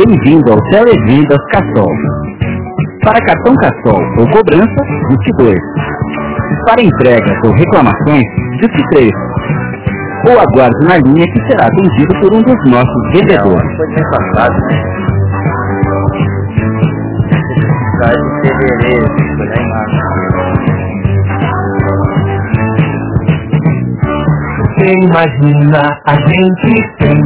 Bem-vindo ao Televendas Cassol. Para cartão Cassol ou cobrança, disque 2. Para entregas ou reclamações, disque 3. Ou aguarde na linha que será atendido por um dos nossos vendedores. Foi bem passado, né? Cidade de fevereiro, foi lá em março. Você imagina, a gente tem.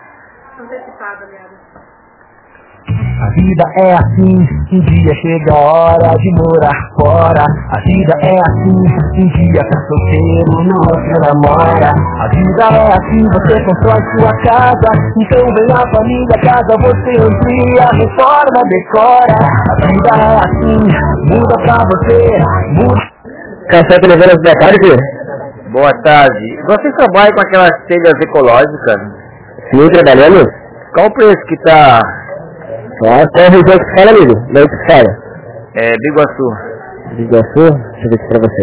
A vida é assim, um dia chega a hora de morar fora. A vida é assim, um dia tá solteiro, no outro namora. A vida é assim, você constrói sua casa. Então vem a família, casa você amplia, reforma, decora. A vida é assim, muda pra você, muda. Café Televendas, boa tarde. Boa tarde. Vocês trabalham com aquelas telhas ecológicas? Sim, trabalhamos. Qual o preço que tá? Qual é a região que fala, amigo? Não é que fala? É Biguaçu. Biguaçu? Deixa eu ver aqui pra você.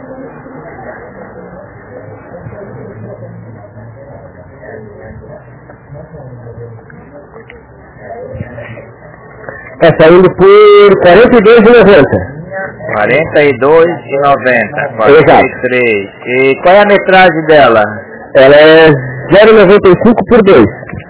Tá saindo por R$42,90. R$42,90. Exato. 43. E qual é a metragem dela? Ela é 0,95 por 2.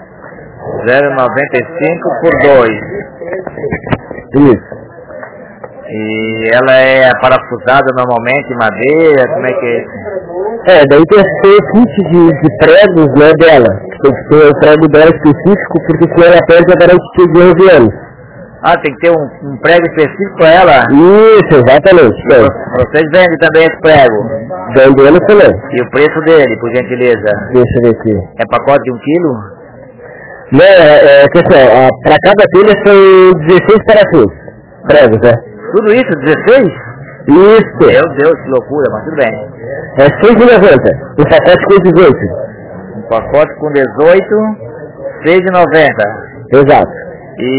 0,95 por 2. Isso. E ela é parafusada normalmente em madeira? Como é que é isso? Daí tem que ter kit de pregos, né, dela. Tem que ter o prego dela específico, porque senão ela perde a garantia de 11 anos. Ah, tem que ter um prego específico para ela? Isso, exatamente. Vocês vendem também esse prego? Vendemos também. E o preço dele, por gentileza? Deixa eu ver aqui. É pacote de 1 quilo? Não, pessoal, para cada telha são 16 parafusos. Pregos, né? Tudo isso, 16? Isso. Meu Deus, que loucura, mas tudo bem. É R$6,90. Um pacote com 18. Um pacote com 18, R$6,90. Exato. E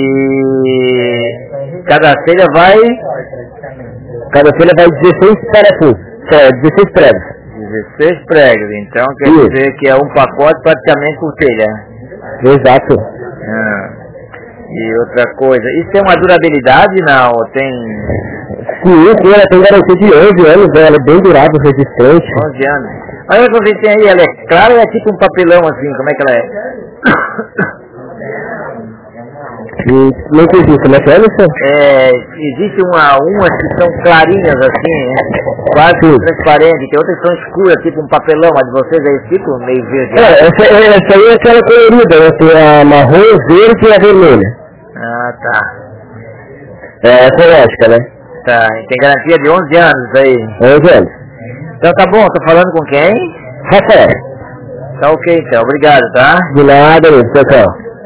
cada telha vai? Cada telha vai 16 parafusos. 16 pregos. 16 pregos, então quer dizer que é um pacote praticamente por telha. Exato. E outra coisa, isso tem uma durabilidade, não? Tem... Sim, ela tem garantia de 11 anos, ela é bem durável, resistente. 11 anos. Olha o que você tem aí, ela é clara ou é tipo um papelão assim, como é que ela é? Não entendi, como é que é, Anderson? Existe umas que são clarinhas assim, quase transparentes, tem outras que são escuras, tipo um papelão, mas de vocês é esse tipo, meio verde. Essa aí é aquela colorida, né? Tem a marrom, verde e a vermelha. Ah, tá. É ecológica, né? Tá, e tem garantia de 11 anos aí. 11 anos. Então tá bom, tô falando com quem? Rafael. Tá ok então, obrigado, tá? De nada, tchau, tchau.